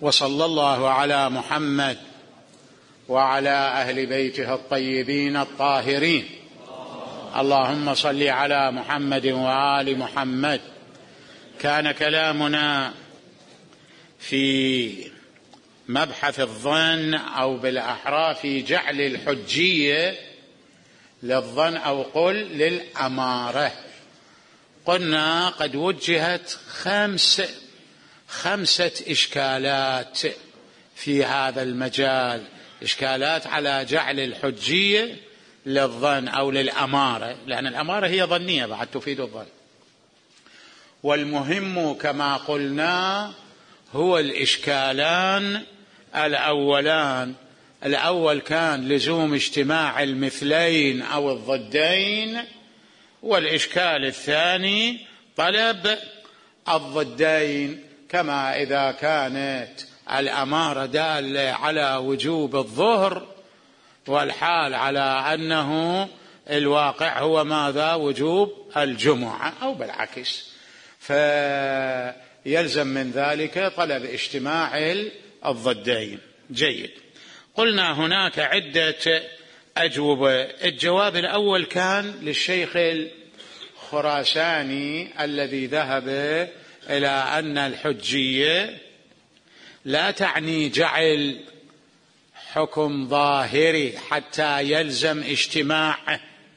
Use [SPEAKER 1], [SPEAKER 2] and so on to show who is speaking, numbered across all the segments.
[SPEAKER 1] وصلى الله على محمد وعلى أهل بيته الطيبين الطاهرين. اللهم صل على محمد وآل محمد. كان كلامنا في مبحث الظن، أو بالأحرى في جعل الحجية للظن أو قل للأمارة. قلنا قد وجهت خمسة إشكالات في هذا المجال، إشكالات على جعل الحجية للظن أو للأمارة، لأن الأمارة هي ظنية بعد تفيد الظن. والمهم كما قلنا هو الإشكالان الأولان. الأول كان لزوم اجتماع المثلين أو الضدين، والإشكال الثاني طلب الضدين، كما إذا كانت الأمارة دالة على وجوب الظهر والحال على أنه الواقع هو ماذا؟ وجوب الجمعة، أو بالعكس، فيلزم من ذلك طلب اجتماع الضدين. جيد. قلنا هناك عدة أجوبة. الجواب الأول كان للشيخ الخراساني الذي ذهب إلى أن الحجية لا تعني جعل حكم ظاهري حتى يلزم اجتماع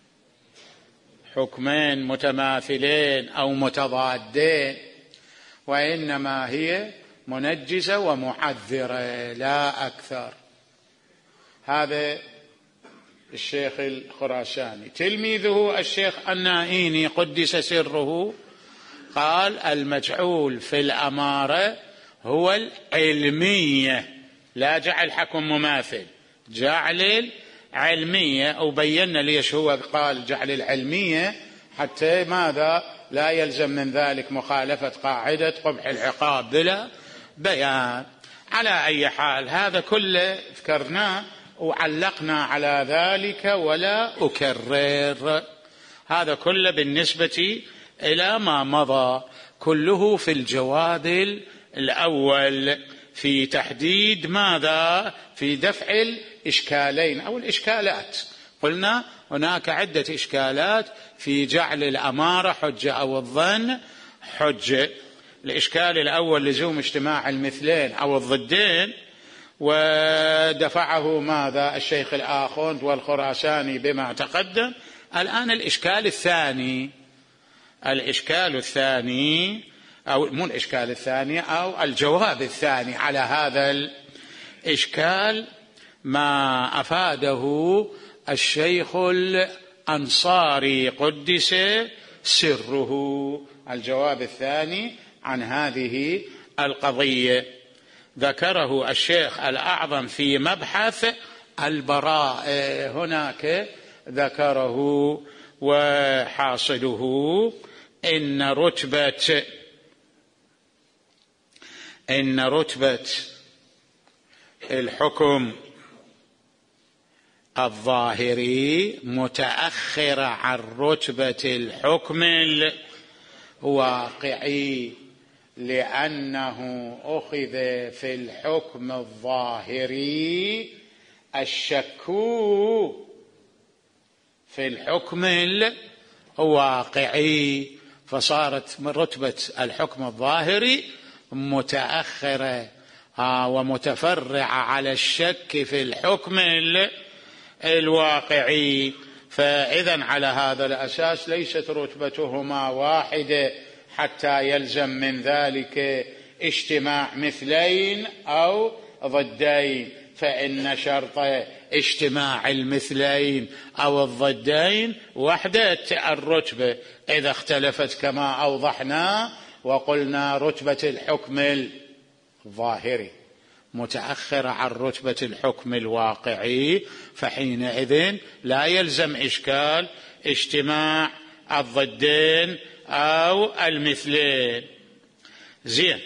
[SPEAKER 1] حكمين متماثلين أو متضادين، وإنما هي منجزة ومعذرة لا أكثر. هذا الشيخ الخراساني. تلميذه الشيخ النائيني قدس سره قال المجعول في الأمارة هو العلمية، لا جعل حكم مماثل، جعل العلمية. أو بينا ليش هو قال جعل العلمية، حتى ماذا؟ لا يلزم من ذلك مخالفة قاعدة قبح العقاب بلا بيان. على أي حال هذا كله ذكرناه وعلقنا على ذلك ولا أكرر. هذا كله بالنسبة إلى ما مضى، كله في الجواب الأول في تحديد ماذا؟ في دفع الإشكالين أو الإشكالات. قلنا هناك عدة إشكالات في جعل الأمارة حجة أو الظن حجة. الإشكال الأول لزوم اجتماع المثلين أو الضدين، ودفعه ماذا؟ الشيخ الآخوند والخراساني بما تقدم. الآن الإشكال الثاني، أو مو الإشكال الثاني، أو الجواب الثاني على هذا الإشكال، ما أفاده الشيخ الأنصاري قدس سره. الجواب الثاني عن هذه القضية ذكره الشيخ الأعظم في مبحث البراء، هناك ذكره. وحاصله إن رتبة الحكم الظاهري متأخرة عن رتبة الحكم الواقعي، لأنه أخذ في الحكم الظاهري الشك في الحكم الواقعي، فصارت من رتبة الحكم الظاهري متأخرة ومتفرعة على الشك في الحكم الواقعي. فإذا على هذا الأساس ليست رتبتهما واحدة حتى يلزم من ذلك اجتماع مثلين أو ضدين، فإن شرط اجتماع المثلين أو الضدين وحدة الرتبة. إذا اختلفت كما أوضحنا وقلنا رتبة الحكم الظاهري متأخرة عن رتبة الحكم الواقعي، فحينئذ لا يلزم إشكال اجتماع الضدين أو المثلين. زين.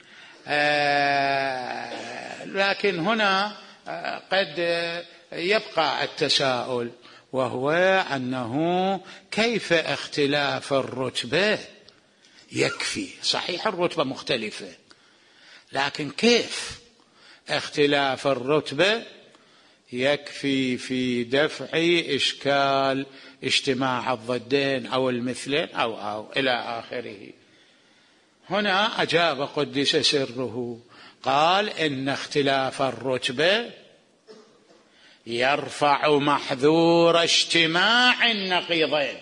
[SPEAKER 1] لكن هنا قد يبقى التساؤل، وهو أنه كيف اختلاف الرتبة يكفي؟ صحيح الرتبة مختلفة، لكن كيف اختلاف الرتبة يكفي في دفع إشكال اجتماع الضدين أو المثلين أو إلى آخره. هنا أجاب قدس سره قال إن اختلاف الرتبة يرفع محذور اجتماع النقيضين.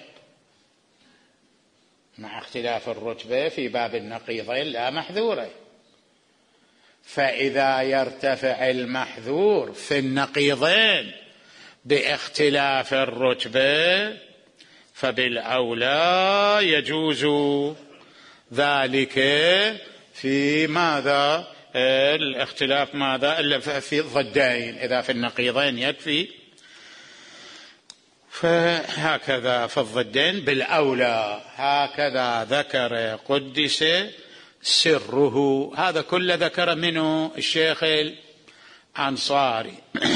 [SPEAKER 1] مع اختلاف الرتبة في باب النقيضين لا محذورة، فإذا يرتفع المحذور في النقيضين باختلاف الرتبة فبالأولى يجوز ذلك في ماذا؟ الاختلاف ماذا؟ إلا في الضدين. إذا في النقيضين يكفي، فهكذا في الضدين بالأولى. هكذا ذكر قدس سره. هذا كله ذكر منه الشيخ الأنصاري.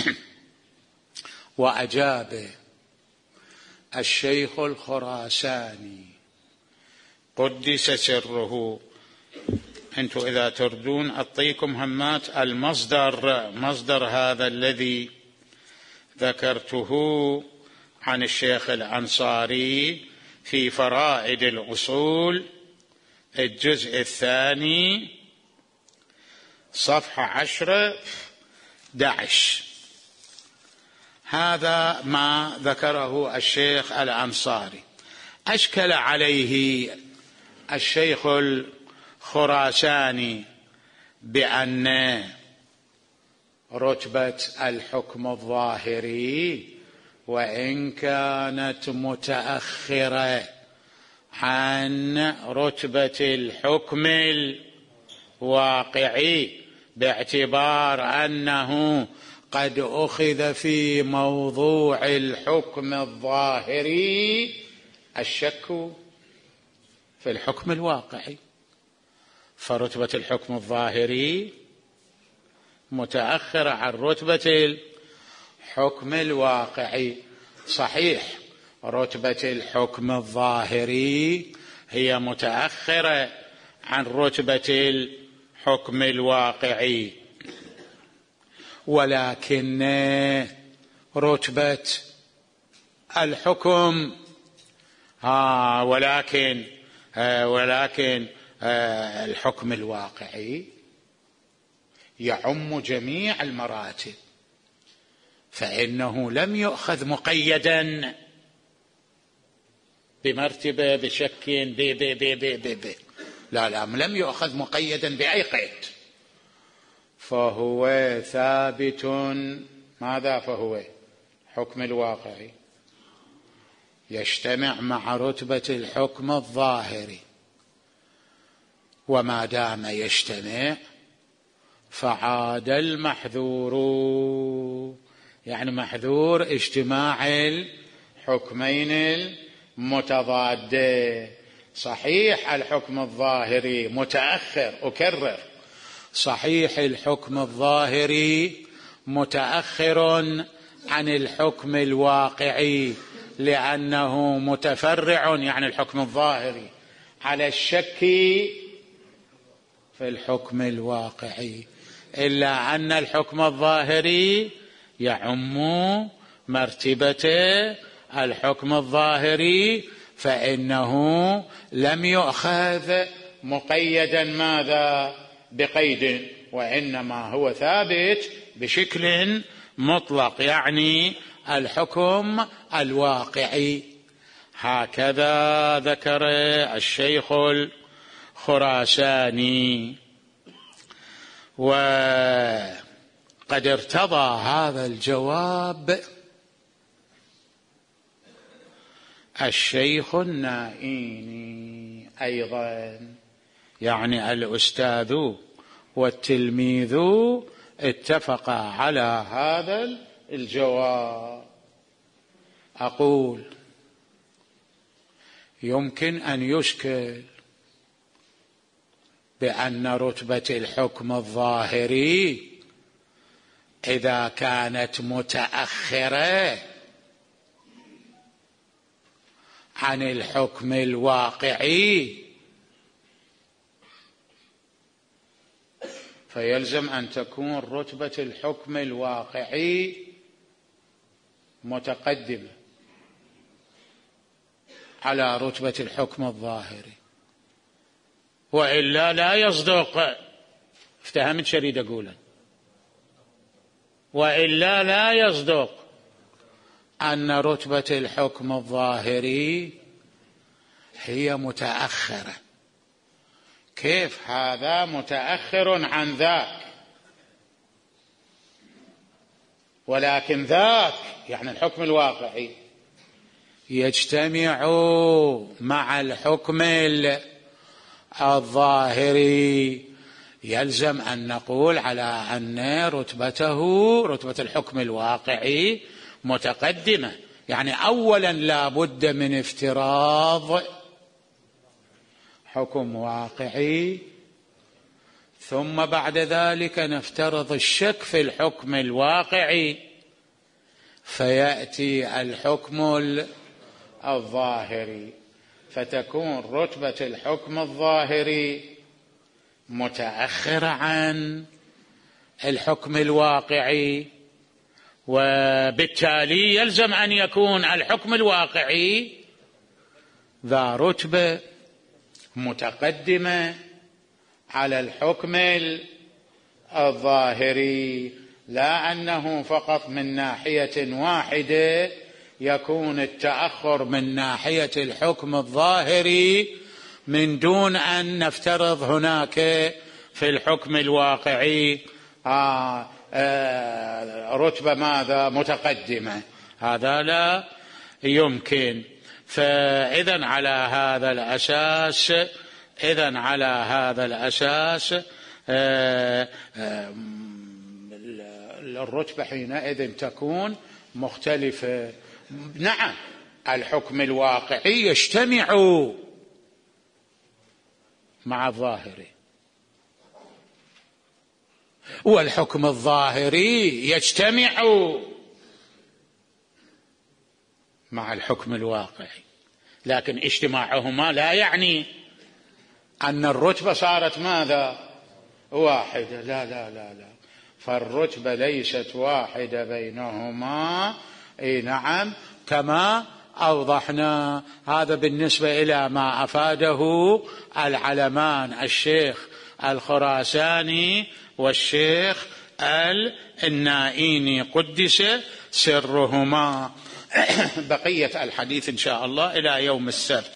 [SPEAKER 1] وأجاب الشيخ الخراساني قدس سره. أنتم إذا تردون أعطيكم همات مصدر هذا الذي ذكرته عن الشيخ الأنصاري في فرائد الأصول الجزء الثاني صفحة 10-11. هذا ما ذكره الشيخ الأنصاري. أشكل عليه الشيخ الخراساني بأن رتبة الحكم الظاهري وإن كانت متأخرة عن رتبة الحكم الواقعي باعتبار أنه قد أخذ في موضوع الحكم الظاهري الشك في الحكم الواقعي، فرتبة الحكم الظاهري متأخرة عن رتبة الحكم الواقعي. صحيح رتبة الحكم الظاهري هي متأخرة عن رتبة الحكم الواقعي، ولكن رتبة الحكم ولكن الحكم الواقعي يعم جميع المراتب، فإنه لم يؤخذ مقيدا بمرتبة بشك لا لم يؤخذ مقيدا بأي قيد، فهو ثابت. ماذا؟ فهو حكم الواقعي يجتمع مع رتبة الحكم الظاهري، وما دام يجتمع فعاد المحذور، يعني محذور اجتماع الحكمين المتضادين. صحيح الحكم الظاهري متأخر، أكرر، صحيح الحكم الظاهري متأخر عن الحكم الواقعي لأنه متفرع، يعني الحكم الظاهري، على الشك في الحكم الواقعي، إلا أن الحكم الظاهري يعم مرتبة الحكم الظاهري، فإنه لم يؤخذ مقيدا ماذا؟ بقيد، وإنما هو ثابت بشكل مطلق، يعني الحكم الواقعي. هكذا ذكر الشيخ الخراساني. وقد ارتضى هذا الجواب الشيخ النائيني أيضا، يعني الأستاذ والتلميذ اتفقا على هذا الجواب. أقول يمكن أن يشكل بأن رتبة الحكم الظاهري إذا كانت متأخرة عن الحكم الواقعي فيلزم أن تكون رتبة الحكم الواقعي متقدمة على رتبة الحكم الظاهري، وإلا لا يصدق. افتهمت شريد أقوله؟ وإلا لا يصدق أن رتبة الحكم الظاهري هي متأخرة. كيف هذا متأخر عن ذاك؟ ولكن ذاك يعني الحكم الواقعي يجتمع مع الحكم الظاهري. يلزم أن نقول على أن رتبة الحكم الواقعي متقدمة. يعني أولا لا بد من افتراض حكم واقعي، ثم بعد ذلك نفترض الشك في الحكم الواقعي، فيأتي الحكم الظاهري، فتكون رتبة الحكم الظاهري متأخرة عن الحكم الواقعي، وبالتالي يلزم أن يكون الحكم الواقعي ذا رتبة متقدمة على الحكم الظاهري، لا أنه فقط من ناحية واحدة يكون التأخر من ناحية الحكم الظاهري من دون أن نفترض هناك في الحكم الواقعي رتبة ماذا متقدمة. هذا لا يمكن. فإذن على هذا الأساس الرتبة حينئذ تكون مختلفة. نعم الحكم الواقعي يجتمع مع الظاهري، والحكم الظاهري يجتمع مع الحكم الواقعي، لكن اجتماعهما لا يعني أن الرتبة صارت ماذا واحدة. لا لا لا لا، فالرتبة ليست واحدة بينهما. اي نعم، كما أوضحنا. هذا بالنسبة إلى ما أفاده العلمان الشيخ الخراساني والشيخ النائيني قدس سرهما. بقية الحديث إن شاء الله إلى يوم السبت.